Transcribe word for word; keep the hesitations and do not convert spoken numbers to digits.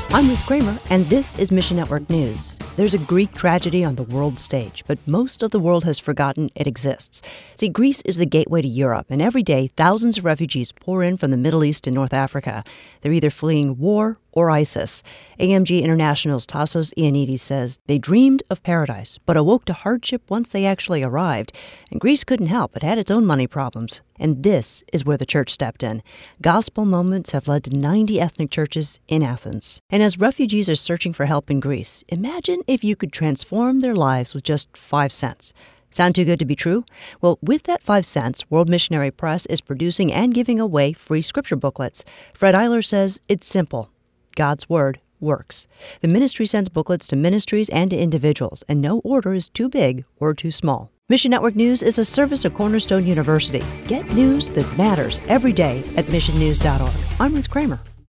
I'm Ruth Kramer, and this is Mission Network News. There's a Greek tragedy on the world stage, but most of the world has forgotten it exists. See, Greece is the gateway to Europe, and every day thousands of refugees pour in from the Middle East and North Africa. They're either fleeing war or ISIS. A M G International's Tassos Ioannidis says they dreamed of paradise, but awoke to hardship once they actually arrived. And Greece couldn't help. It had its own money problems. And this is where the church stepped in. Gospel Moments have led to ninety ethnic churches in Athens. And as refugees are searching for help in Greece, imagine if you could transform their lives with just five cents. Sound too good to be true? Well, with that five cents, World Missionary Press is producing and giving away free scripture booklets. Fred Eiler says it's simple. God's Word works. The ministry sends booklets to ministries and to individuals, and no order is too big or too small. Mission Network News is a service of Cornerstone University. Get news that matters every day at mission news dot org. I'm Ruth Kramer.